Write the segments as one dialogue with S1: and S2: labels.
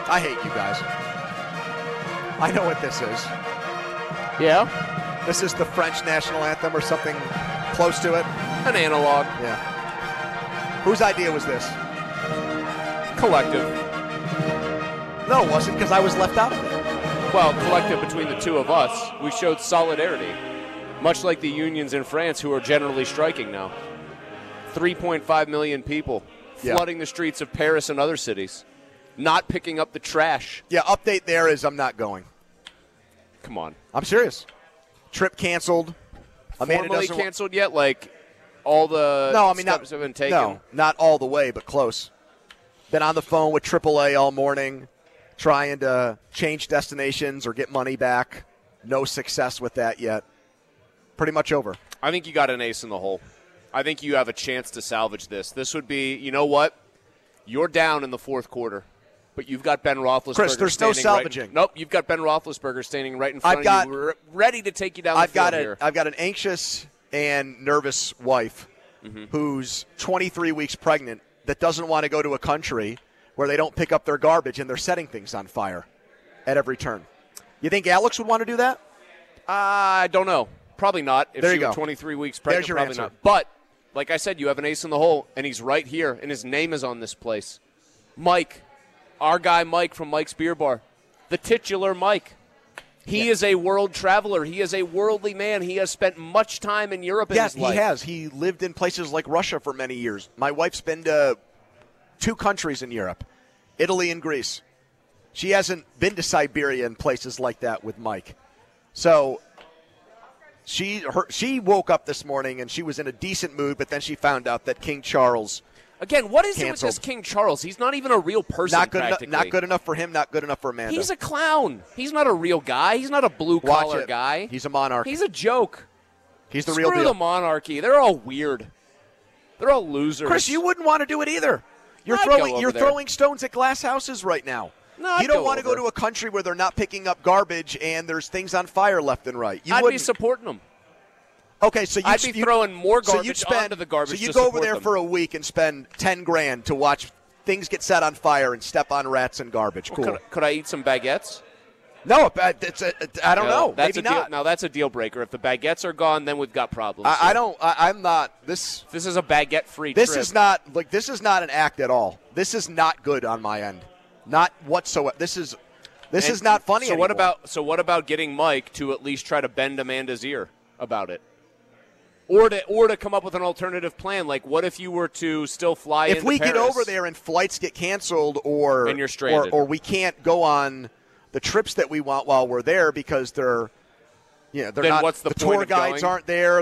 S1: I hate you guys. I know what this is.
S2: Yeah?
S1: This is the French national anthem or something close to it.
S2: An analog.
S1: Yeah. Whose idea was this?
S2: Collective.
S1: No, it wasn't, because I was left out of it.
S2: Well, collective between the two of us. We showed solidarity. Much like the unions in France, who are generally striking now. 3.5 million people flooding the streets of Paris and other cities. Not picking up the trash.
S1: Yeah, update there is I'm not going.
S2: Come on.
S1: I'm serious. Trip canceled.
S2: Formally canceled yet? Like, all the steps have been taken?
S1: No, not all the way, but close. Been on the phone with AAA all morning, trying to change destinations or get money back. No success with that yet. Pretty much over.
S2: I think you got an ace in the hole. I think you have a chance to salvage this. This would be, you know what? You're down in the fourth quarter, but you've got Ben Roethlisberger.
S1: Chris, there's no salvaging.
S2: Nope, you've got Ben Roethlisberger standing right in front of you, ready to take you down the field here.
S1: I've got an anxious and nervous wife who's 23 weeks pregnant that doesn't want to go to a country where they don't pick up their garbage and they're setting things on fire at every turn. You think Alex would want to do that?
S2: I don't know. Probably not. If
S1: there
S2: she
S1: you
S2: were
S1: go.
S2: 23 weeks pregnant,
S1: There's your
S2: probably
S1: answer.
S2: not. But, like I said, you have an ace in the hole, and he's right here, and his name is on this place. Mike, our guy Mike from Mike's Beer Bar, the titular Mike. He is a world traveler. He is a worldly man. He has spent much time in Europe in his life.
S1: Yes, he has. He lived in places like Russia for many years. My wife's been to 2 countries in Europe, Italy and Greece. She hasn't been to Siberia and places like that with Mike. So she woke up this morning and she was in a decent mood, but then she found out that King Charles
S2: Again, what is it with
S1: canceled.
S2: this King Charles? He's not even a real person,
S1: Not good
S2: practically.
S1: not good enough for him, not good enough for Amanda.
S2: He's a clown. He's not a real guy. He's not a blue-collar guy.
S1: He's a monarch.
S2: He's a joke.
S1: He's the
S2: Screw
S1: real deal.
S2: the monarchy. They're all weird. They're all losers.
S1: Chris, you wouldn't want to do it either. You're
S2: I'd go
S1: throwing
S2: over there.
S1: throwing stones at glass houses right now.
S2: No, I'd
S1: you don't
S2: go
S1: want to go
S2: over.
S1: to a country where they're not picking up garbage and there's things on fire left and right.
S2: I'd be supporting them.
S1: Okay, so
S2: I'd be throwing more garbage
S1: so
S2: onto the garbage.
S1: So you
S2: to
S1: go over
S2: support
S1: there
S2: them.
S1: for a week and spend $10,000 to watch things get set on fire and step on rats and garbage. Cool.
S2: Well, could I eat some baguettes?
S1: No, I don't know.
S2: That's
S1: Maybe
S2: a deal.
S1: not.
S2: Now that's a deal breaker. If the baguettes are gone, then we've got problems.
S1: I'm not. This
S2: is a baguette-free
S1: This
S2: trip.
S1: is not This is not an act at all. This is not good on my end. Not whatsoever. This is not funny.
S2: So
S1: anymore.
S2: what about getting Mike to at least try to bend Amanda's ear about it? Or to come up with an alternative plan. Like, what if you were to still fly
S1: if
S2: into
S1: we
S2: Paris?
S1: get over there and flights get canceled, or
S2: And you're stranded.
S1: or we can't go on the trips that we want while we're there because they're
S2: Then
S1: not.
S2: what's the point
S1: tour
S2: of
S1: guides
S2: going?
S1: aren't there.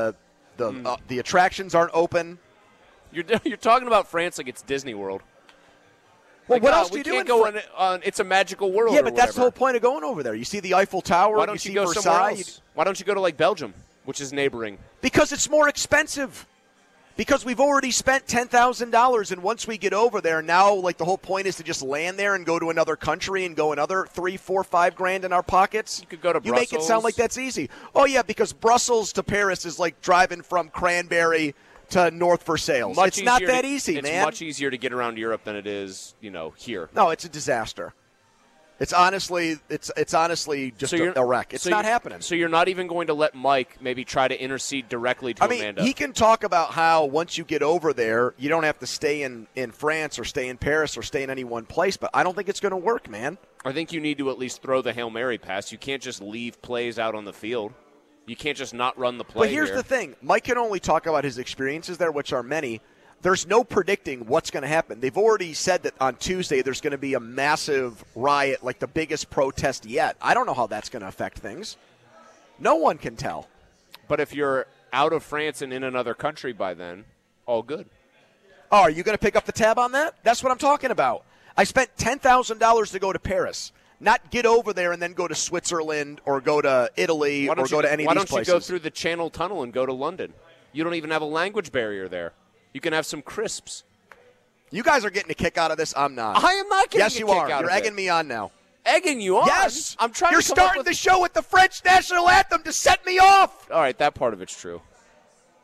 S1: The attractions aren't open.
S2: You're talking about France like it's Disney World.
S1: Well,
S2: Like,
S1: what else do
S2: we
S1: you do?
S2: can't go on It's a Magical World.
S1: Yeah,
S2: or
S1: but that's the
S2: whatever.
S1: whole point of going over there. You see the Eiffel Tower.
S2: Why don't you go
S1: Versailles,
S2: somewhere else? Why don't you go to like Belgium, which is neighboring?
S1: Because it's more expensive. Because we've already spent $10,000, and once we get over there, now like the whole point is to just land there and go to another country and go another $3, $4, $5 in our pockets.
S2: You could go to
S1: You make it sound like that's easy. Oh yeah, because Brussels to Paris is like driving from Cranberry to North Versailles. It's not that easy, man.
S2: It's much easier to get around Europe than it is, here.
S1: No, it's a disaster. It's honestly just a wreck. It's not happening.
S2: So you're not even going to let Mike maybe try to intercede directly to Amanda?
S1: He can talk about how once you get over there, you don't have to stay in France or stay in Paris or stay in any one place, but I don't think it's going to work, man.
S2: I think you need to at least throw the Hail Mary pass. You can't just leave plays out on the field. You can't just not run the play.
S1: But here's the thing. Mike can only talk about his experiences there, which are many. There's no predicting what's going to happen. They've already said that on Tuesday there's going to be a massive riot, like the biggest protest yet. I don't know how that's going to affect things. No one can tell.
S2: But if you're out of France and in another country by then, all good.
S1: Oh, are you going to pick up the tab on that? That's what I'm talking about. I spent $10,000 to go to Paris, not get over there and then go to Switzerland or go to Italy or go to any of these places.
S2: Why don't you go through the Channel Tunnel and go to London? You don't even have a language barrier there. You can have some crisps.
S1: You guys are getting a kick out of this. I'm not.
S2: I am not getting
S1: yes,
S2: a
S1: you
S2: kick
S1: are.
S2: out
S1: You're
S2: of
S1: egging
S2: it.
S1: me on now.
S2: Egging you on?
S1: Yes.
S2: I'm trying
S1: You're
S2: to come
S1: starting
S2: up with
S1: the show with the French national anthem to set me off.
S2: All right, that part of it's true.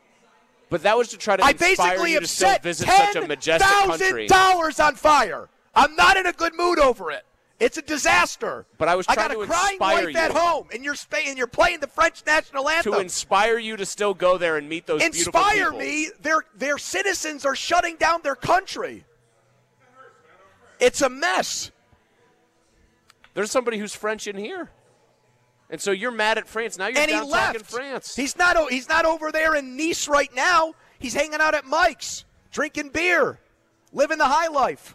S2: But that was to try to
S1: I
S2: inspire
S1: basically
S2: you to still
S1: have set
S2: visit such a majestic country.
S1: $10,000 on fire. I'm not in a good mood over it. It's a disaster.
S2: But I was trying
S1: got
S2: to
S1: a crying
S2: inspire
S1: wife
S2: you.
S1: at home, and you're playing the French national anthem.
S2: To inspire you to still go there and meet those beautiful people.
S1: Inspire me. Their citizens are shutting down their country. It's a mess.
S2: There's somebody who's French in here. And so you're mad at France. Now you're
S1: And he
S2: down talking
S1: left.
S2: France.
S1: He's not over there in Nice right now. He's hanging out at Mike's, drinking beer, living the high life.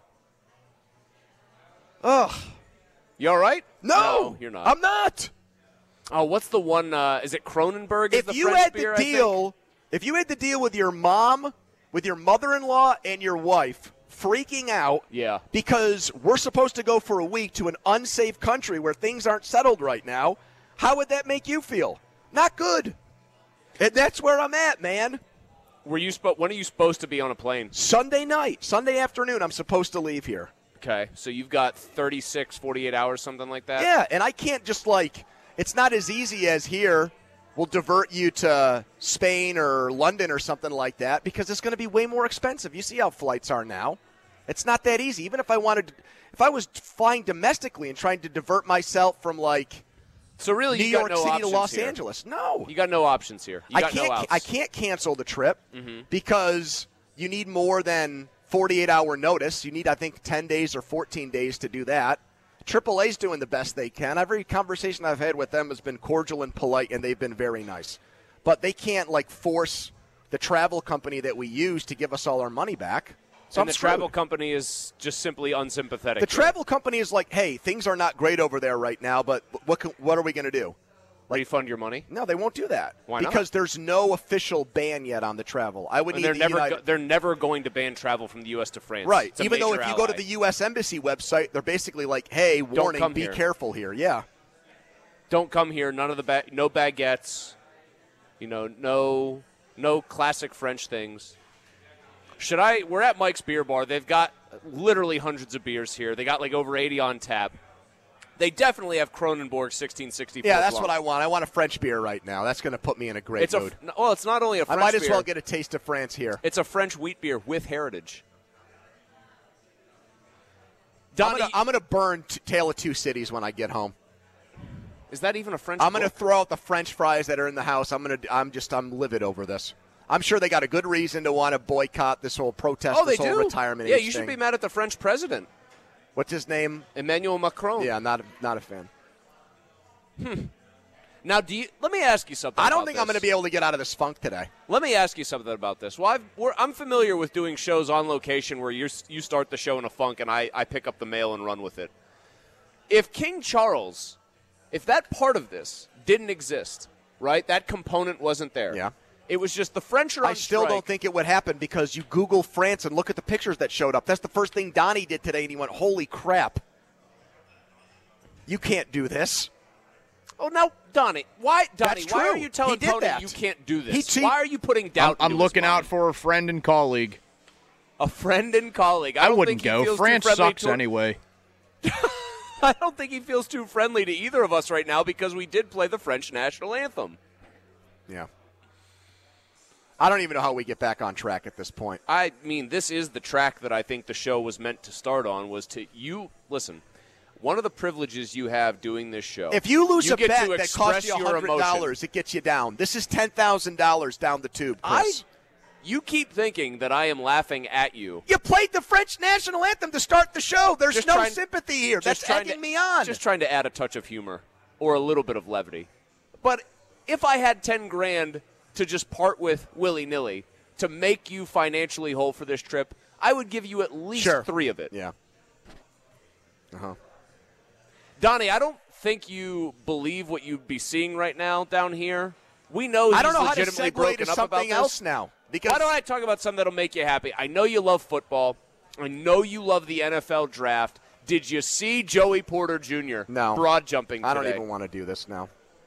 S1: Ugh.
S2: You all right?
S1: No,
S2: you're not.
S1: I'm not.
S2: Oh, what's the one? Is it Kronenberg?
S1: If you had the deal with your mom, with your mother-in-law, and your wife freaking out,
S2: Yeah.
S1: because we're supposed to go for a week to an unsafe country where things aren't settled right now, how would that make you feel? Not good. And that's where I'm at, man.
S2: When are you supposed to be on a plane?
S1: Sunday night, Sunday afternoon, I'm supposed to leave here.
S2: Okay, so you've got 36, 48 hours, something like that?
S1: Yeah, and I can't just it's not as easy as here. We'll divert you to Spain or London or something like that because it's going to be way more expensive. You see how flights are now. It's not that easy. Even if I was flying domestically and trying to divert myself from
S2: So really,
S1: New
S2: you
S1: York
S2: got no
S1: City to
S2: options
S1: Los
S2: here.
S1: Angeles, no.
S2: You got no options here. You got no outs.
S1: I can't cancel the trip because you need more than 48-hour notice. You need, I think, 10 days or 14 days to do that. AAA's doing the best they can. Every conversation I've had with them has been cordial and polite, and they've been very nice. But they can't, force the travel company that we use to give us all our money back. So
S2: And the travel company is just simply unsympathetic.
S1: The travel company is like, hey, things are not great over there right now, but what are we going to do?
S2: Refund your money?
S1: No, they won't do that.
S2: Why not?
S1: Because there's no official ban yet on the travel. I would
S2: And
S1: need
S2: they're never going to ban travel from the U.S. to France.
S1: Right.
S2: It's a
S1: Even though
S2: major
S1: if you go to
S2: ally.
S1: the U.S. Embassy website, they're basically like, hey, warning,
S2: come
S1: be
S2: here.
S1: careful here. Yeah.
S2: Don't come here. None of the no baguettes. No classic French things. We're at Mike's Beer Bar. They've got literally hundreds of beers here. They got over 80 on tap. They definitely have Kronenbourg 1664.
S1: Yeah, that's what I want. I want a French beer right now. That's going to put me in a great mood.
S2: It's not only a French
S1: I might as
S2: beer,
S1: well get a taste of France here.
S2: It's a French wheat beer with heritage.
S1: I'm going to burn Tale of Two Cities when I get home.
S2: Is that even a French
S1: I'm going to
S2: book?
S1: throw out the French fries that are in the house. I'm livid over this. I'm sure they got a good reason to want to boycott this whole protest,
S2: They
S1: this whole
S2: do.
S1: retirement
S2: Yeah,
S1: age
S2: you should
S1: thing.
S2: be mad at the French president,
S1: What's his name?
S2: Emmanuel Macron.
S1: Yeah, not a fan.
S2: Now, let me ask you something.
S1: I don't
S2: about
S1: think
S2: this.
S1: I'm going to be able to get out of this funk today.
S2: Let me ask you something about this. Well, I'm familiar with doing shows on location where you start the show in a funk and I pick up the mail and run with it. If King Charles, if that part of this didn't exist, right, that component wasn't there.
S1: Yeah.
S2: It was just the French are on
S1: I still
S2: strike.
S1: don't think it would happen because you Google France and look at the pictures that showed up. That's the first thing Donnie did today, and he went, holy crap. You can't do this.
S2: Oh, no, Donnie. Why are
S1: true.
S2: you telling
S1: He did
S2: Tony
S1: that.
S2: you can't do this?
S1: He-
S2: Why are you putting doubt
S3: I'm
S2: into his
S3: looking out
S2: mind?
S3: for a friend and colleague.
S2: A friend and colleague.
S3: I
S2: don't
S3: wouldn't
S2: think he
S3: go.
S2: feels too
S3: France
S2: friendly
S3: sucks
S2: to-
S3: anyway.
S2: I don't think he feels too friendly to either of us right now because we did play the French national anthem.
S1: Yeah. I don't even know how we get back on track at this point.
S2: I mean, this is the track that I think the show was meant to start on, listen, one of the privileges you have doing this show.
S1: If you lose a
S2: get
S1: bet
S2: to
S1: that
S2: express
S1: costs you
S2: your
S1: $100,
S2: emotion.
S1: it gets you down. This is $10,000 down the tube, Chris.
S2: You keep thinking that I am laughing at you.
S1: You played the French national anthem to start the show. There's
S2: Just
S1: no
S2: trying-
S1: sympathy here.
S2: Just
S1: That's
S2: trying
S1: egging
S2: to-
S1: me on.
S2: Just trying to add a touch of humor or a little bit of levity. But if I had $10,000 to just part with willy-nilly to make you financially whole for this trip, I would give you at least
S1: Sure.
S2: 3 of it.
S1: Yeah. Uh-huh.
S2: Donnie, I don't think you believe what you'd be seeing right now down here. We know he's
S1: I don't know how to
S2: legitimately
S1: segue
S2: broken
S1: to
S2: up about
S1: something
S2: this.
S1: else now. Because
S2: Why don't I talk about something that'll make you happy? I know you love football. I know you love the NFL draft. Did you see Joey Porter Jr.
S1: No.
S2: broad jumping today?
S1: I don't even want to do this now.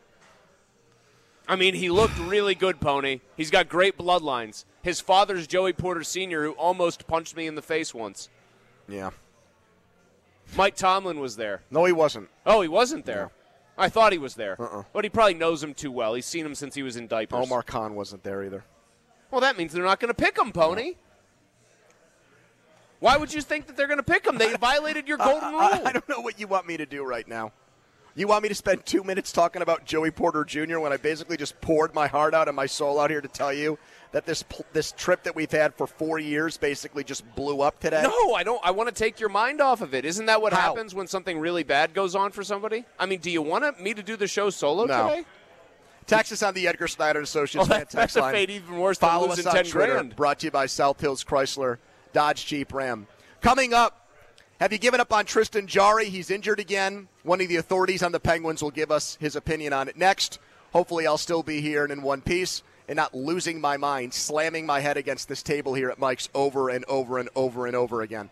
S2: I mean, he looked really good, Pony. He's got great bloodlines. His father's Joey Porter Sr., who almost punched me in the face once.
S1: Yeah.
S2: Mike Tomlin was there.
S1: No, he wasn't.
S2: Oh, he wasn't there. I thought he was there.
S1: Uh-uh.
S2: But he probably knows him too well. He's seen him since he was in diapers.
S1: Omar Khan wasn't there either.
S2: Well, that means they're not going to pick him, Pony. Why would you think that they're going to pick him? They violated your golden rule.
S1: I don't know what you want me to do right now. You want me to spend 2 minutes talking about Joey Porter Jr. when I basically just poured my heart out and my soul out here to tell you that this trip that we've had for 4 years basically just blew up today?
S2: No, I don't. I want to take your mind off of it. Isn't that what
S1: How?
S2: happens when something really bad goes on for somebody? I mean, do you want me to do the show solo today?
S1: Text us on the Edgar Snyder Associates fan
S2: That's
S1: text
S2: a
S1: line.
S2: fate even worse than
S1: Follow
S2: losing
S1: us on
S2: 10
S1: Twitter.
S2: grand.
S1: Brought to you by South Hills Chrysler, Dodge, Jeep, Ram. Coming up, have you given up on Tristan Jarry? He's injured again. One of the authorities on the Penguins will give us his opinion on it next. Hopefully I'll still be here and in one piece and not losing my mind, slamming my head against this table here at Mike's over and over and over and over again.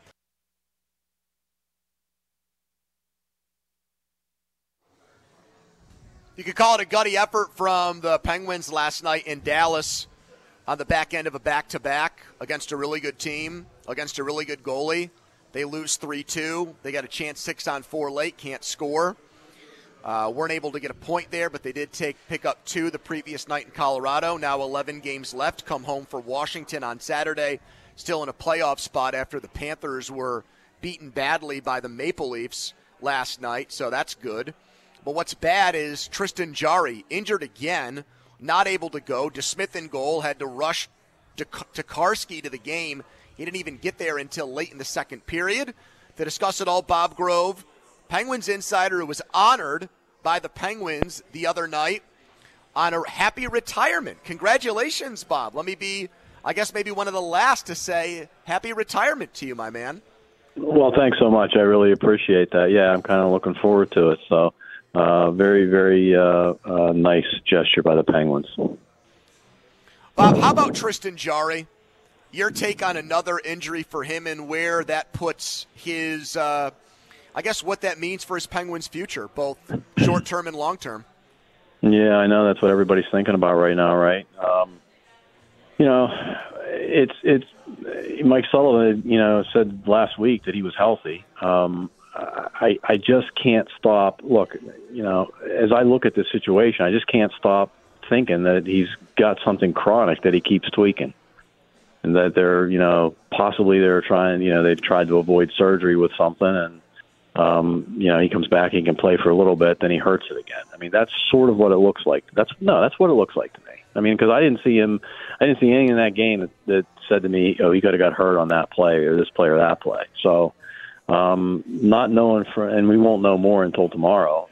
S1: You could call it a gutty effort from the Penguins last night in Dallas on the back end of a back-to-back against a really good team, against a really good goalie. They lose 3-2. They got a chance 6-on-4 late, can't score. Weren't able to get a point there, but they did pick up 2 the previous night in Colorado. Now 11 games left. Come home for Washington on Saturday. Still in a playoff spot after the Panthers were beaten badly by the Maple Leafs last night, so that's good. But what's bad is Tristan Jarry, injured again, not able to go. DeSmith in goal, had to rush Tokarski to the game. He didn't even get there until late in the second period. To discuss it all, Bob Grove, Penguins insider, who was honored by the Penguins the other night on a happy retirement. Congratulations, Bob. Let me be, I guess, maybe one of the last to say happy retirement to you, my man.
S3: Well, thanks so much. I really appreciate that. Yeah, I'm kind of looking forward to it. So very, very nice gesture by the Penguins.
S1: Bob, how about Tristan Jarry? Your take on another injury for him and where that puts his, I guess what that means for his Penguins' future, both short-term and long-term.
S3: Yeah, I know that's what everybody's thinking about right now, right? It's Mike Sullivan, said last week that he was healthy. I just can't stop. Look, as I look at this situation, I just can't stop thinking that he's got something chronic that he keeps tweaking. And that they're trying, they've tried to avoid surgery with something, and, he comes back, he can play for a little bit, then he hurts it again. I mean, that's sort of what it looks like. That's what it looks like to me. I mean, because I didn't see anything in that game that said to me, oh, he could have got hurt on that play or this play or that play. So, not knowing and we won't know more until tomorrow.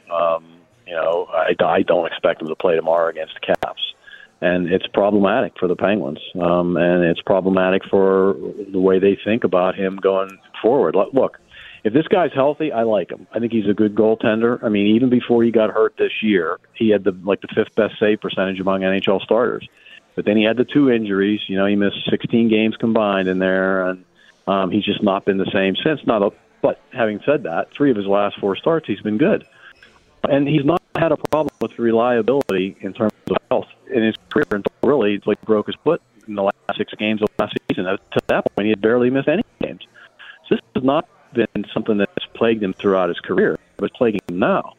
S3: I don't expect him to play tomorrow against the Caps. And it's problematic for the Penguins, and it's problematic for the way they think about him going forward. Look, if this guy's healthy, I like him. I think he's a good goaltender. I mean, even before he got hurt this year, he had the 5th best save percentage among NHL starters. But then he had the 2 injuries. He missed 16 games combined in there, and he's just not been the same since. But having said that, 3 of his last 4 starts, he's been good. And he's not had a problem with reliability in terms of health in his career until really he broke his foot in the last 6 games of last season. To that point, he had barely missed any games. So this has not been something that's plagued him throughout his career, but it's plaguing him now.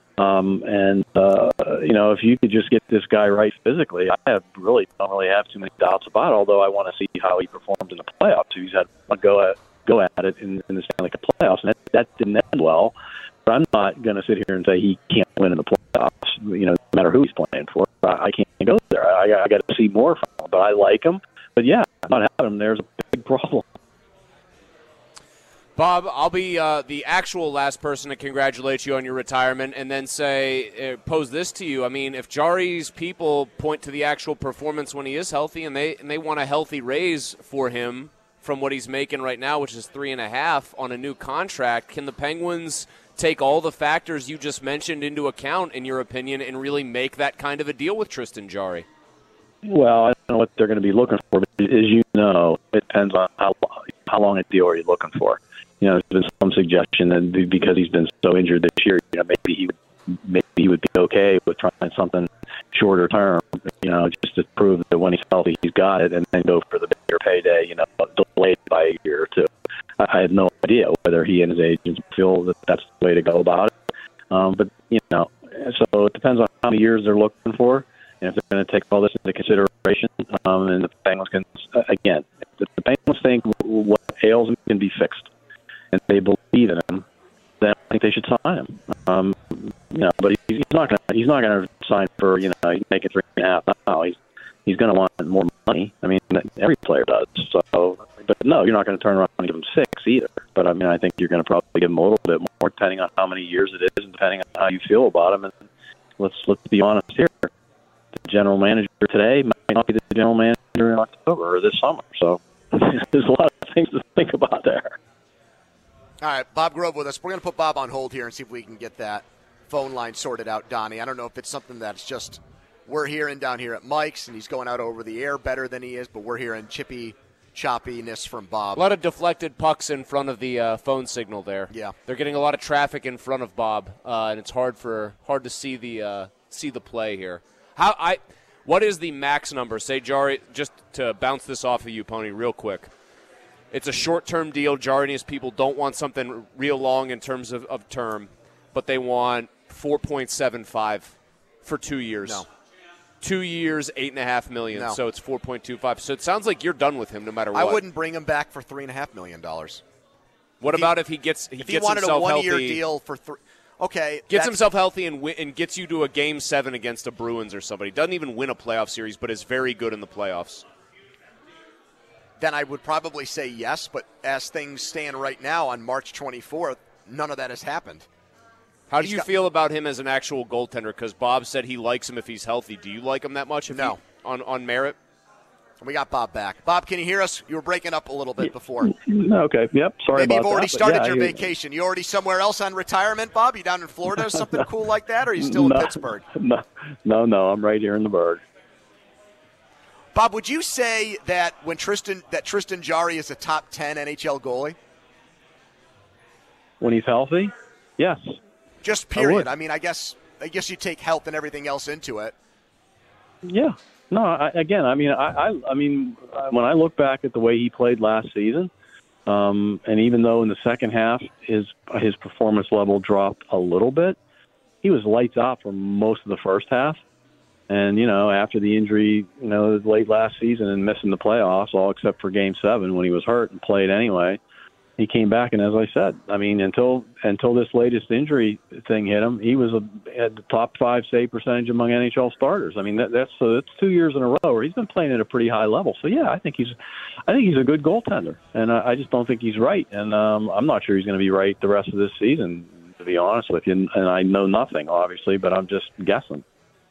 S3: If you could just get this guy right physically, I don't really have too many doubts about it, although I want to see how he performs in the playoffs. He's had a go at it in the Stanley Cup playoffs, and that didn't end well. But I'm not going to sit here and say he can't win in the playoffs, no matter who he's playing for. I can't go there. I got to see more from him, but I like him. But, yeah, not having him, there's a big problem.
S2: Bob, I'll be the actual last person to congratulate you on your retirement and then pose this to you. I mean, if Jarry's people point to the actual performance when he is healthy and they want a healthy raise for him from what he's making right now, which is 3.5 on a new contract, can the Penguins take all the factors you just mentioned into account, in your opinion, and really make that kind of a deal with Tristan Jarry?
S3: Well, I don't know what they're going to be looking for, but as you know, it depends on how long a deal are you looking for. There's been some suggestion that because he's been so injured this year, maybe he would be okay with trying something shorter term, just to prove that when he's healthy, he's got it, and then go for the bigger payday, delayed by a year or two. I have no idea whether he and his agents feel that that's the way to go about it. But so it depends on how many years they're looking for, and if they're going to take all this into consideration. And the Penguins can, again, the Penguins think what ails him can be fixed, and they believe in him, then I think they should sign him. But he's not going to sign for he's making $3.5 now. He's going to want more money. I mean, every player does. So, but no, you're not going to turn around and give him $6 either. But I mean, I think you're going to probably give him a little bit more, depending on how many years it is, and depending on how you feel about him. And let's be honest here. The general manager today might not be the general manager in October or this summer. So there's a lot of things to think about there.
S1: All right, Bob Grove with us. We're going to put Bob on hold here and see if we can get that phone line sorted out, Donnie. I don't know if it's something that's just we're hearing down here at Mike's and he's going out over the air better than he is, but we're hearing chippy choppiness from Bob.
S2: A lot of deflected pucks in front of the phone signal there.
S1: Yeah, they're
S2: getting a lot of traffic in front of Bob, and it's hard to see the play here. What is the max number? Say, Jari, just to bounce this off of you, Pony, real quick. It's a short-term deal. Jari and his people don't want something real long in terms of term, but they want 4.75 for 2 years.
S1: No.
S2: 2 years, $8.5 million.
S1: No.
S2: So it's 4.25. So it sounds like you're done with him no matter what.
S1: I wouldn't bring him back for $3.5 million.
S2: What about if he gets
S1: if
S2: he
S1: he wanted
S2: himself
S1: a one-year
S2: healthy,
S1: deal for okay,
S2: gets himself healthy and gets you to a Game 7 against the Bruins or somebody. Doesn't even win a playoff series, but is very good in the playoffs.
S1: Then I would probably say yes, but as things stand right now on March 24th, none of that has happened.
S2: How do you feel about him as an actual goaltender? Because Bob said he likes him if he's healthy. Do you like him that much?
S1: No.
S2: On merit?
S1: We got Bob back. Bob, can you hear us? You were breaking up a little bit before.
S3: Okay, yep, sorry
S1: Maybe
S3: about that.
S1: you've already started your
S3: yeah,
S1: vacation. You already somewhere else on retirement, Bob? You down in Florida or something cool like that, or are you still in Pittsburgh?
S3: No, I'm right here in the Burgh.
S1: Bob, would you say that Tristan Jarry is a top 10 NHL goalie?
S3: When he's healthy? Yes.
S1: Just period. I mean, I guess you take health and everything else into it.
S3: Yeah. No, I mean, when I look back at the way he played last season, and even though in the second half his performance level dropped a little bit, he was lights out for most of the first half. And, after the injury, late last season and missing the playoffs, all except for Game 7 when he was hurt and played anyway, he came back. And as I said, I mean, until this latest injury thing hit him, he was at the top 5 save percentage among NHL starters. I mean, that's 2 years in a row where he's been playing at a pretty high level. So, yeah, I think he's a good goaltender. And I just don't think he's right. And I'm not sure he's going to be right the rest of this season, to be honest with you. And I know nothing, obviously, but I'm just guessing.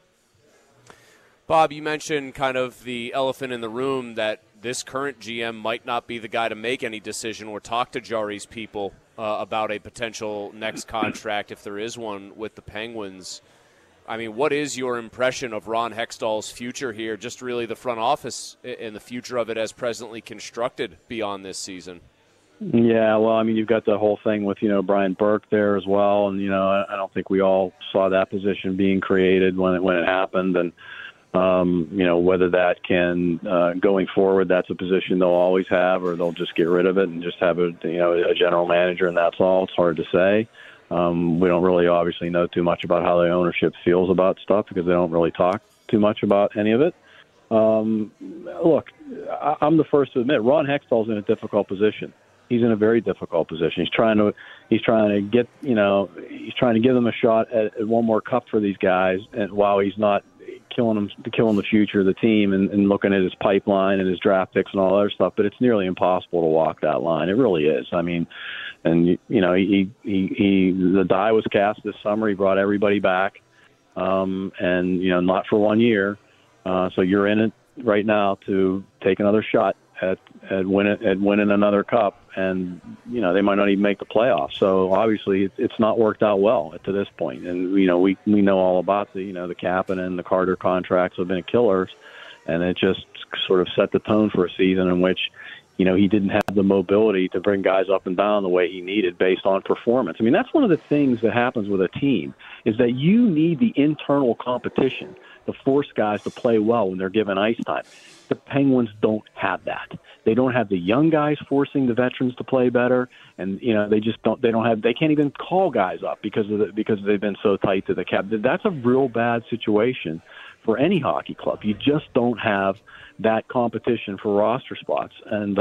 S2: Bob, you mentioned kind of the elephant in the room that this current GM might not be the guy to make any decision or talk to Jari's people about a potential next contract, if there is one, with the Penguins. I mean, what is your impression of Ron Hextall's future here, just really the front office and the future of it as presently constructed beyond this season?
S3: Yeah, well, I mean, you've got the whole thing with, Brian Burke there as well. And, I don't think we all saw that position being created when it happened. And, whether that can, going forward, that's a position they'll always have, or they'll just get rid of it and just have a general manager, and that's all. It's hard to say. We don't really obviously know too much about how the ownership feels about stuff because they don't really talk too much about any of it. Look, I'm the first to admit Ron Hextall's in a difficult position. He's in a very difficult position. He's trying to get, he's trying to give them a shot at one more cup for these guys, and while he's not killing the future of the team and looking at his pipeline and his draft picks and all that other stuff. But it's nearly impossible to walk that line. It really is. I mean, and the die was cast this summer. He brought everybody back, and not for 1 year. So you're in it right now to take another shot at winning another cup, and they might not even make the playoffs. So obviously it's not worked out well to this point. And we know all about the Kapanen and the Carter contracts have been killers, and it just sort of set the tone for a season in which he didn't have the mobility to bring guys up and down the way he needed based on performance. I mean, that's one of the things that happens with a team is that you need the internal competition to force guys to play well when they're given ice time. The Penguins don't have that. They don't have the young guys forcing the veterans to play better, and they just don't. They can't even call guys up because they've been so tight to the cap. That's a real bad situation for any hockey club. You just don't have that competition for roster spots, and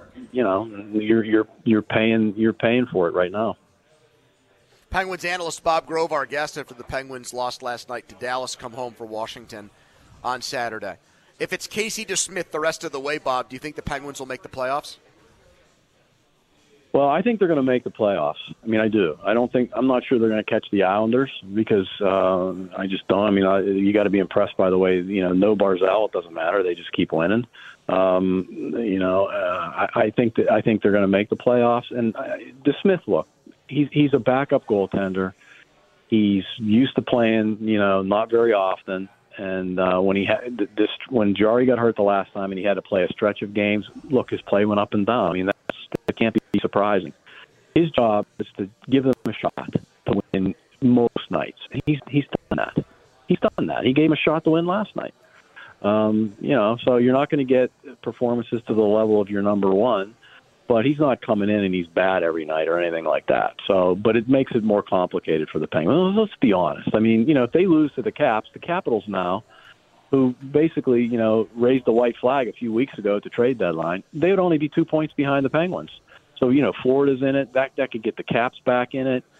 S3: you're paying for it right now.
S1: Penguins analyst Bob Grove, our guest after the Penguins lost last night to Dallas, come home for Washington on Saturday. If it's Casey DeSmith the rest of the way, Bob, do you think the Penguins will make the playoffs?
S3: Well, I think they're going to make the playoffs. I mean, I do. I'm not sure they're going to catch the Islanders because I just don't. I mean, you got to be impressed by the way, no Barzal, it doesn't matter. They just keep winning. I think they're going to make the playoffs. And DeSmith, look, he's a backup goaltender. He's used to playing, not very often. And when Jari got hurt the last time and he had to play a stretch of games, look, his play went up and down. I mean, that can't be surprising. His job is to give them a shot to win most nights. He's done that. He's done that. He gave him a shot to win last night. So you're not going to get performances to the level of your number one, but he's not coming in and he's bad every night or anything like that. So, but it makes it more complicated for the Penguins. Let's be honest. I mean, if they lose to the Caps, the Capitals now, who basically, raised the white flag a few weeks ago at the trade deadline, they would only be 2 points behind the Penguins. So, Florida's in it. That could get the Caps back in it.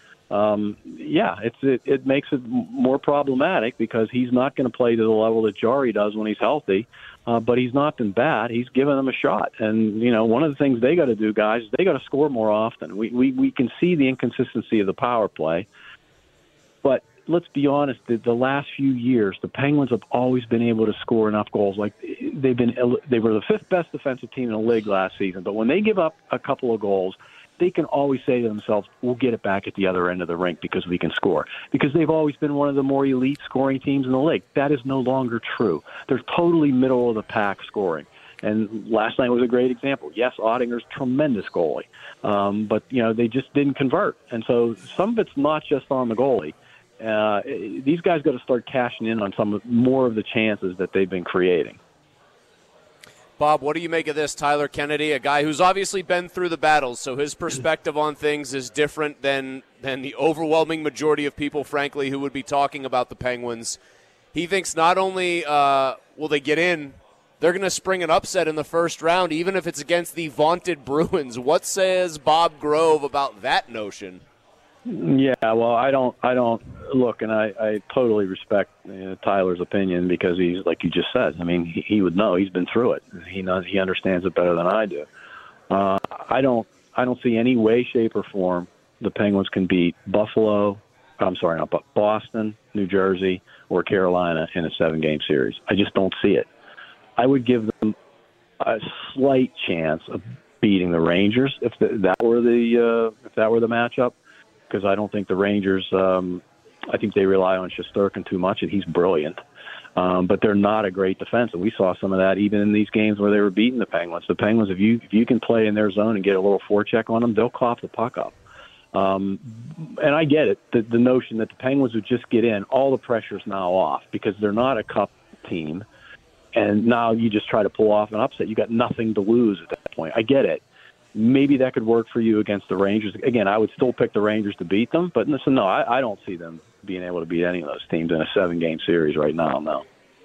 S3: It makes it more problematic because he's not going to play to the level that Jari does when he's healthy. But he's not been bad. He's given them a shot. And, one of the things they got to do, guys, is they got to score more often. We can see the inconsistency of the power play. But let's be honest, the last few years, the Penguins have always been able to score enough goals. Like they were the fifth best defensive team in the league last season. But when they give up a couple of goals, they can always say to themselves, we'll get it back at the other end of the rink because we can score. Because they've always been one of the more elite scoring teams in the league. That is no longer true. They're totally middle-of-the-pack scoring. And last night was a great example. Yes, Ottinger's tremendous goalie. But, they just didn't convert. And so some of it's not just on the goalie. These guys got to start cashing in on more of the chances that they've been creating.
S2: Bob, what do you make of this? Tyler Kennedy, a guy who's obviously been through the battles, so his perspective on things is different than the overwhelming majority of people, frankly, who would be talking about the Penguins. He thinks not only will they get in, they're going to spring an upset in the first round, even if it's against the vaunted Bruins. What says Bob Grove about that notion?
S3: Yeah, well, I don't look, and I totally respect Tyler's opinion because he's, like you just said, I mean, he would know. He's been through it. He understands it better than I do. I don't see any way, shape, or form the Penguins can beat Boston, New Jersey, or Carolina in a 7-game series. I just don't see it. I would give them a slight chance of beating the Rangers if that were the matchup. Because I don't think the Rangers, I think they rely on Shesterkin too much, and he's brilliant. But they're not a great defense, and we saw some of that even in these games where they were beating the Penguins. The Penguins, if you can play in their zone and get a little forecheck on them, they'll cough the puck up. And I get it, the notion that the Penguins would just get in, all the pressure's now off because they're not a cup team, and now you just try to pull off an upset. You got nothing to lose at that point. I get it. Maybe that could work for you against the Rangers. Again, I would still pick the Rangers to beat them, but listen, no, I don't see them being able to beat any of those teams in a 7-game series right now, no.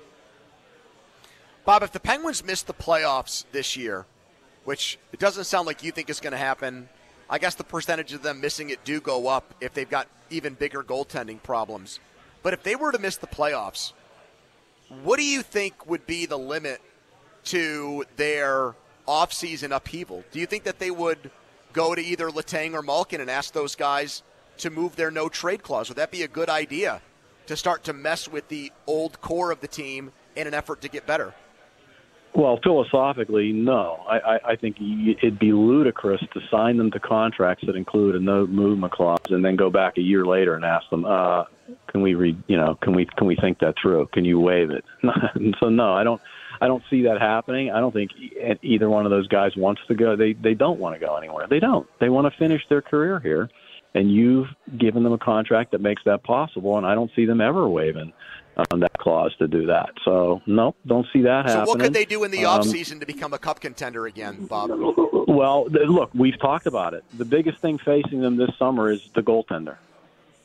S1: Bob, if the Penguins miss the playoffs this year, which it doesn't sound like you think is going to happen, I guess the percentage of them missing it do go up if they've got even bigger goaltending problems. But if they were to miss the playoffs, what do you think would be the limit to their off-season upheaval? Do you think that they would go to either Letang or Malkin and ask those guys to move their no-trade clause? Would that be a good idea to start to mess with the old core of the team in an effort to get better?
S3: Well, philosophically, no. I think it'd be ludicrous to sign them to contracts that include a no-movement clause and then go back a year later and ask them, can we think that through? Can you waive it? So no, I don't see that happening. I don't think either one of those guys wants to go. They don't want to go anywhere. They don't. They want to finish their career here, and you've given them a contract that makes that possible, and I don't see them ever waiving that clause to do that. So, no, don't see that happening.
S1: So what could they do in the offseason to become a cup contender again, Bob?
S3: Well, look, we've talked about it. The biggest thing facing them this summer is the goaltender.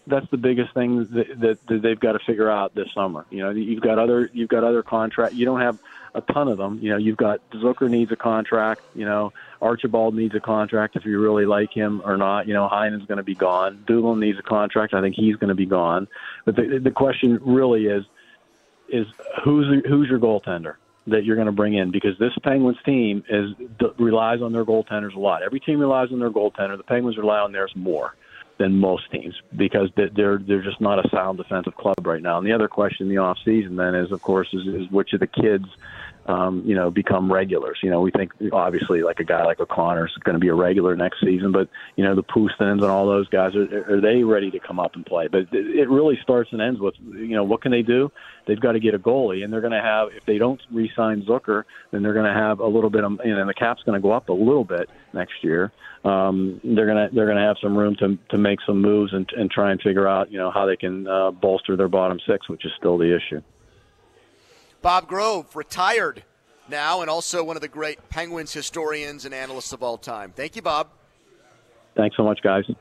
S3: the biggest thing that they've got to figure out this summer. You know, you've got other contract. You don't have a ton of them. You know, you've got Zucker needs a contract. You know, Archibald needs a contract if you really like him or not. You know, Heinen's going to be gone. Dougal needs a contract. I think he's going to be gone. But the question really is who's your goaltender that you're going to bring in, because this Penguins team relies on their goaltenders a lot. Every team relies on their goaltender. The Penguins rely on theirs more than most teams because they're just not a sound defensive club right now. And the other question in the off season then is, of course, is which of the kids become regulars. You know, we think obviously like a guy like O'Connor is going to be a regular next season, but you know, the Pustins and all those guys, are they ready to come up and play? But it really starts and ends with, you know, what can they do? They've got to get a goalie, and they're going to have, if they don't re-sign Zucker, then they're going to have a little bit of, and the cap's going to go up a little bit next year. They're going to have some room to make some moves and try and figure out, you know, how they can bolster their bottom six, which is still the issue.
S1: Bob Grove, retired now, and also one of the great Penguins historians and analysts of all time. Thank you, Bob.
S3: Thanks so much, guys.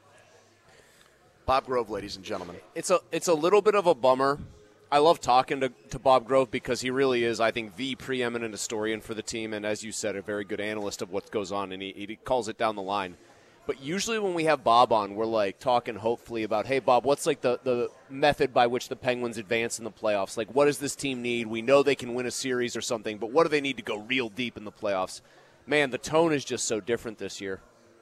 S1: Bob Grove, ladies and gentlemen.
S2: It's a little bit of a bummer. I love talking to Bob Grove because he really is, I think, the preeminent historian for the team, and as you said, a very good analyst of what goes on, and he calls it down the line. But usually when we have Bob on, we're like talking hopefully about, hey, Bob, what's like the method by which the Penguins advance in the playoffs? Like, what does this team need? We know they can win a series or something, but what do they need to go real deep in the playoffs? Man, the tone is just so different this year.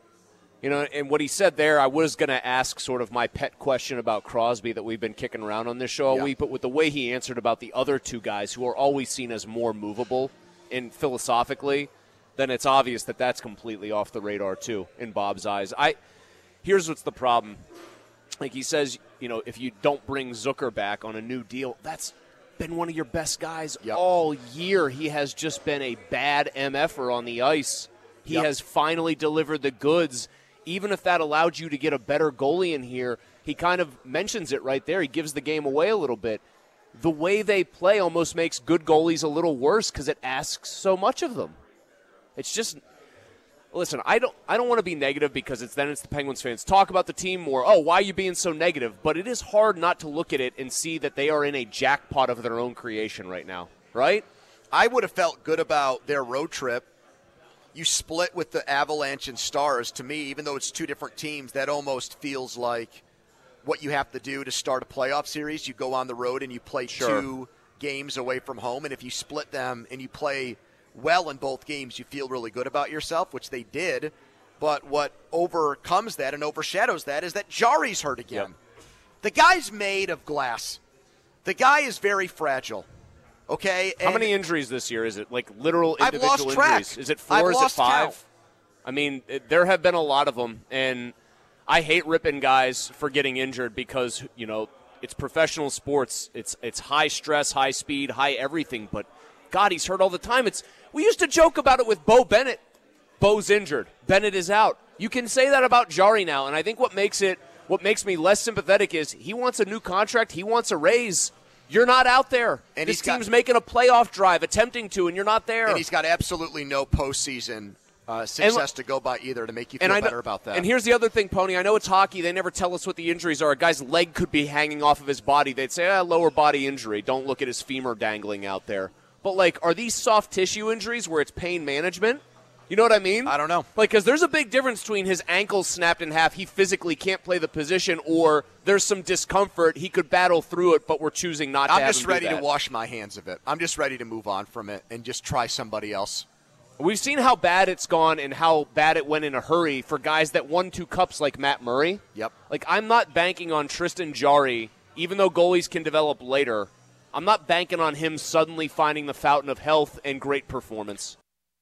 S2: You know, and what he said there, I was going to ask sort of my pet question about Crosby that we've been kicking around on this show all week, but with the way he answered about the other two guys who are always seen as more movable and philosophically, then it's obvious that that's completely off the radar too in Bob's eyes. Here's what's the problem. Like he says, you know, if you don't bring Zucker back on a new deal, that's been one of your best guys all year. He has just been a bad MFer on the ice. He has finally delivered the goods. Even if that allowed you to get a better goalie in here, he kind of mentions it right there. He gives the game away a little bit. The way they play almost makes good goalies a little worse because it asks so much of them. It's just, listen, I don't want to be negative because it's the Penguins fans. Talk about the team more. Oh, why are you being so negative? But it is hard not to look at it and see that they are in a jackpot of their own creation right now, right?
S1: I would have felt good about their road trip. You split with the Avalanche and Stars. To me, even though it's two different teams, that almost feels like what you have to do to start a playoff series. You go on the road and you play two games away from home, and if you split them and you play well in both games, you feel really good about yourself, which they did. But what overcomes that and overshadows that is that Jari's hurt again. The guy's made of glass. The guy is very fragile. Okay.
S2: How many injuries this year is it? Like literal individual
S1: I've lost track.
S2: Injuries? Is it 4? Is it 5?
S1: Count.
S2: I mean, there have been a lot of them, and I hate ripping guys for getting injured because, you know, it's professional sports. It's high stress, high speed, high everything. But God, he's hurt all the time. We used to joke about it with Bo Bennett. Bo's injured. Bennett is out. You can say that about Jari now, and I think what makes me less sympathetic is he wants a new contract. He wants a raise. You're not out there. And this team's making a playoff drive, attempting to, and you're not there.
S1: And he's got absolutely no postseason success to go by either to make you feel better about that.
S2: And here's the other thing, Pony. I know it's hockey. They never tell us what the injuries are. A guy's leg could be hanging off of his body. They'd say, lower body injury. Don't look at his femur dangling out there. But, like, are these soft tissue injuries where it's pain management? You know what I mean?
S1: I don't know.
S2: Like, because there's a big difference between his ankles snapped in half, he physically can't play the position, or there's some discomfort, he could battle through it, but we're choosing not to have him do that.
S1: I'm just ready to wash my hands of it. I'm just ready to move on from it and just try somebody else.
S2: We've seen how bad it's gone and how bad it went in a hurry for guys that won 2 cups like Matt Murray.
S1: Yep.
S2: Like, I'm not banking on Tristan Jarry, even though goalies can develop later. I'm not banking on him suddenly finding the fountain of health and great performance.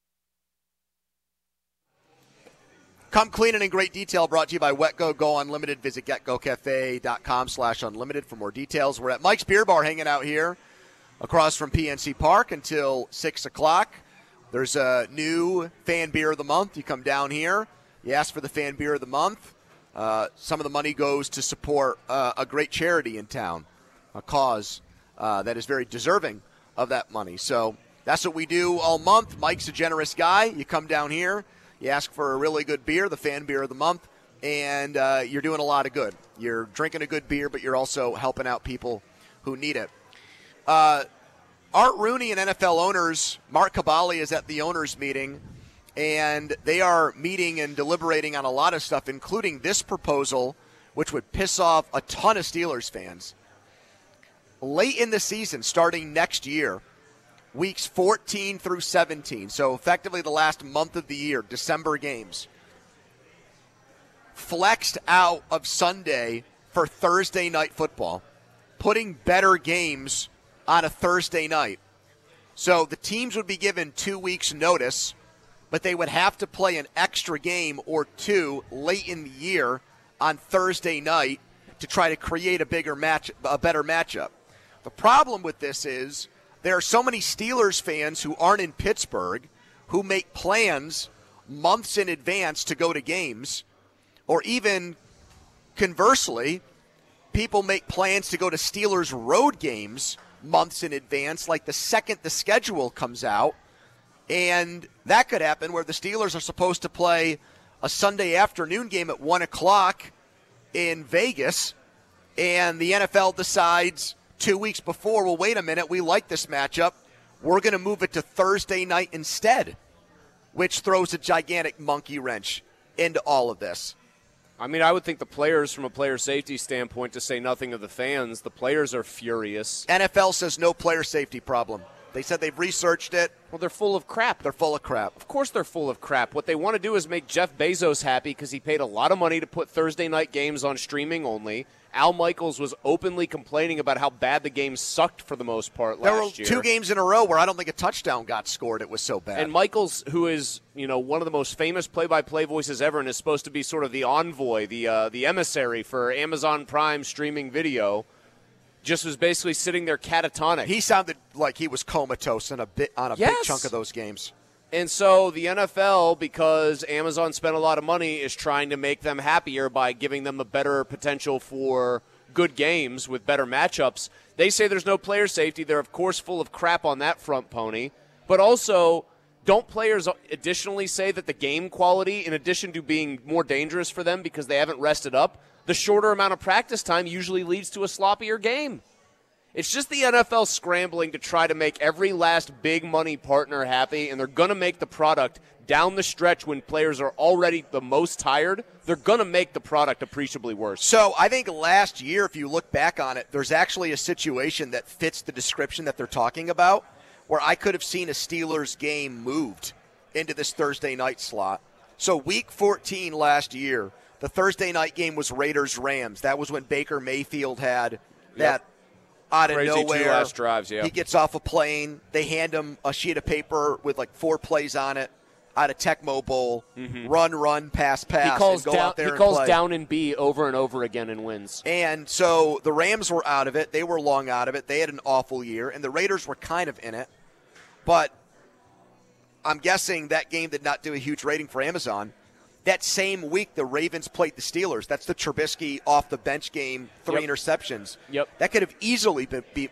S1: Come clean and in great detail, brought to you by WetGo. Go Unlimited. Visit getgocafe.com/unlimited for more details. We're at Mike's Beer Bar hanging out here across from PNC Park until 6 o'clock. There's a new fan beer of the month. You come down here, you ask for the fan beer of the month. Some of the money goes to support a great charity in town, a cause that is very deserving of that money. So that's what we do all month. Mike's a generous guy. You come down here. You ask for a really good beer, the fan beer of the month. and you're doing a lot of good. You're drinking a good beer, but you're also helping out people who need it. Art Rooney and NFL owners, Mark Cabali is at the owners meeting, and they are meeting and deliberating on a lot of stuff, including this proposal, which would piss off a ton of Steelers fans. Late in the season, starting next year, weeks 14 through 17, so effectively the last month of the year, December games, flexed out of Sunday for Thursday night football, putting better games on a Thursday night. So the teams would be given 2 weeks' notice, but they would have to play an extra game or two late in the year on Thursday night to try to create a better matchup. The problem with this is there are so many Steelers fans who aren't in Pittsburgh who make plans months in advance to go to games, or even conversely, people make plans to go to Steelers road games months in advance, like the second the schedule comes out. And that could happen where the Steelers are supposed to play a Sunday afternoon game at 1 o'clock in Vegas, and the NFL decides 2 weeks before, well, wait a minute, we like this matchup. We're going to move it to Thursday night instead, which throws a gigantic monkey wrench into all of this.
S2: I mean, I would think the players, from a player safety standpoint, to say nothing of the fans, the players are furious.
S1: NFL says no player safety problem. They said they've researched it.
S2: Well, they're full of crap.
S1: They're full of crap.
S2: Of course they're full of crap. What they want to do is make Jeff Bezos happy because he paid a lot of money to put Thursday night games on streaming only. Al Michaels was openly complaining about how bad the game sucked for the most part last year.
S1: There were 2 games in a row where I don't think a touchdown got scored. It was so bad.
S2: And Michaels, who is, one of the most famous play-by-play voices ever and is supposed to be sort of the envoy, the emissary for Amazon Prime streaming video, just was basically sitting there catatonic.
S1: He sounded like he was comatose on a big chunk of those games.
S2: And so the NFL, because Amazon spent a lot of money, is trying to make them happier by giving them a better potential for good games with better matchups. They say there's no player safety. They're, of course, full of crap on that front, Pony. But also, don't players additionally say that the game quality, in addition to being more dangerous for them because they haven't rested up, the shorter amount of practice time usually leads to a sloppier game? It's just the NFL scrambling to try to make every last big money partner happy, and they're going to make the product down the stretch when players are already the most tired. They're going to make the product appreciably worse.
S1: So I think last year, if you look back on it, there's actually a situation that fits the description that they're talking about, where I could have seen a Steelers game moved into this Thursday night slot. So week 14 last year, the Thursday night game was Raiders-Rams. That was when Baker Mayfield had that out of
S2: crazy
S1: nowhere.
S2: 2 last drives, yeah.
S1: He gets off a plane. They hand him a sheet of paper with like 4 plays on it out of Tecmo Bowl.
S2: Mm-hmm.
S1: Run, pass,
S2: He calls,
S1: and go out there
S2: he calls
S1: and play.
S2: down and B over and over again and wins.
S1: And so the Rams were out of it. They were long out of it. They had an awful year. And the Raiders were kind of in it. But I'm guessing that game did not do a huge rating for Amazon. That same week, the Ravens played the Steelers. That's the Trubisky off the bench game, 3 interceptions.
S2: Yep.
S1: That could have easily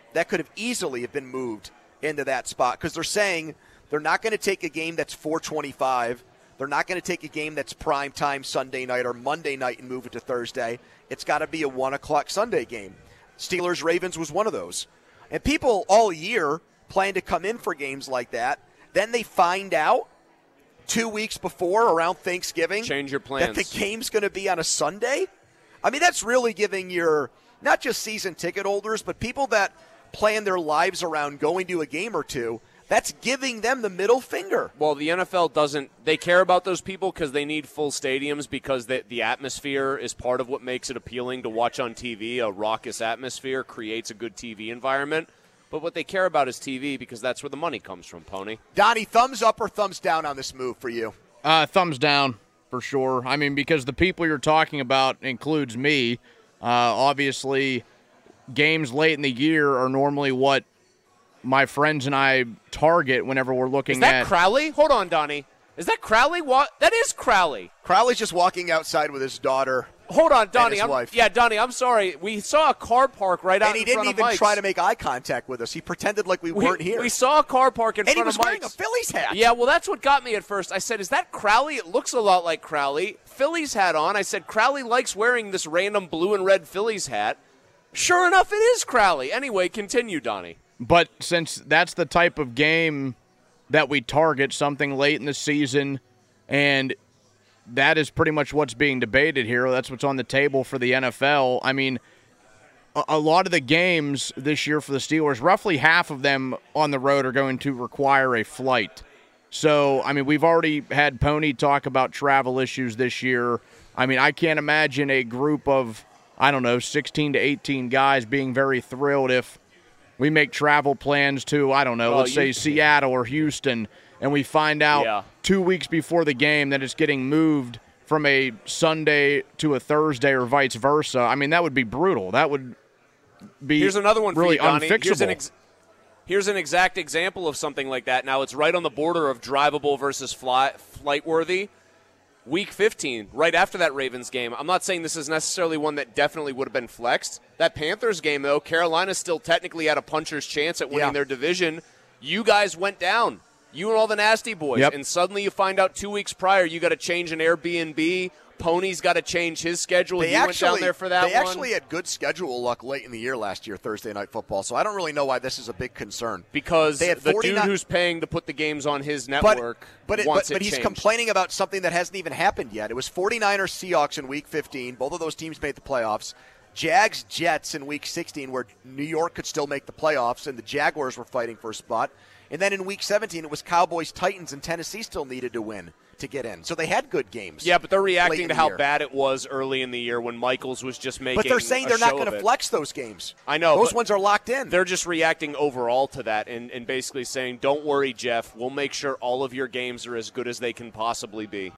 S1: been moved into that spot because they're saying they're not going to take a game that's 4:25. They're not going to take a game that's prime time Sunday night or Monday night and move it to Thursday. It's got to be a 1 o'clock Sunday game. Steelers Ravens was one of those, and people all year plan to come in for games like that. Then they find out 2 weeks before, around Thanksgiving,
S2: change your plans,
S1: that the game's going to be on a Sunday. I mean, that's really giving your, not just season ticket holders, but people that plan their lives around going to a game or two, that's giving them the middle finger.
S2: Well, the NFL doesn't, they care about those people because they need full stadiums because the atmosphere is part of what makes it appealing to watch on TV. A raucous atmosphere creates a good TV environment. But what they care about is TV because that's where the money comes from, Pony.
S1: Donnie, thumbs up or thumbs down on this move for you?
S4: Thumbs down, for sure. I mean, because the people you're talking about includes me. Obviously, games late in the year are normally what my friends and I target whenever we're looking at.
S2: Is that Crowley? Hold on, Donnie. Is that Crowley? What? That is Crowley.
S1: Crowley's just walking outside with his daughter.
S2: Hold on, Donnie.
S1: his wife.
S2: Donnie, I'm sorry. We saw a car park right out
S1: And he
S2: in
S1: didn't
S2: front of
S1: even
S2: Mike's.
S1: try to make eye contact with us. He pretended like we weren't here.
S2: We saw a car park in
S1: and
S2: front of
S1: he was wearing
S2: Mike's.
S1: a Phillies hat.
S2: Yeah, well, that's what got me at first. I said, is that Crowley? It looks a lot like Crowley. Phillies hat on. I said, Crowley likes wearing this random blue and red Phillies hat. Sure enough, it is Crowley. Anyway, continue, Donnie.
S4: But since that's the type of game that we target, something late in the season, and that is pretty much what's being debated here. That's what's on the table for the NFL. I mean, a lot of the games this year for the Steelers, roughly half of them on the road are going to require a flight. So, I mean, we've already had Pony talk about travel issues this year. I mean, I can't imagine a group of, 16 to 18 guys being very thrilled if we make travel plans to, let's say Seattle or Houston, and we find out 2 weeks before the game that it's getting moved from a Sunday to a Thursday or vice versa. I mean, that would be brutal. That would be
S2: Here's another one
S4: really
S2: for you, Donnie.
S4: unfixable.
S2: Here's an exact example of something like that. Now, it's right on the border of drivable versus flight-worthy. Week 15, right after that Ravens game. I'm not saying this is necessarily one that definitely would have been flexed. That Panthers game, though, Carolina still technically had a puncher's chance at winning their division. You guys went down. You and all the nasty boys.
S4: Yep.
S2: And suddenly you find out 2 weeks prior you got to change an Airbnb. Pony's got to change his schedule. Went down there for that
S1: They actually had good schedule luck late in the year last year, Thursday Night Football, so I don't really know why this is a big concern.
S2: Because
S1: they had
S2: the dude who's paying to put the games on his network
S1: but he's
S2: changed.
S1: complaining about something that hasn't even happened yet. It was 49ers Seahawks in Week 15. Both of those teams made the playoffs. Jags Jets in Week 16, where New York could still make the playoffs, and the Jaguars were fighting for a spot. And then in Week 17, it was Cowboys Titans, and Tennessee still needed to win to get in. So they had good games.
S2: Yeah, but they're reacting to how bad it was early in the year when Michaels was just making.
S1: But they're saying they're not going to flex those games.
S2: I know.
S1: Those ones are locked in.
S2: They're just reacting overall to that and basically saying, don't worry, Jeff. We'll make sure all of your games are as good as they can possibly be.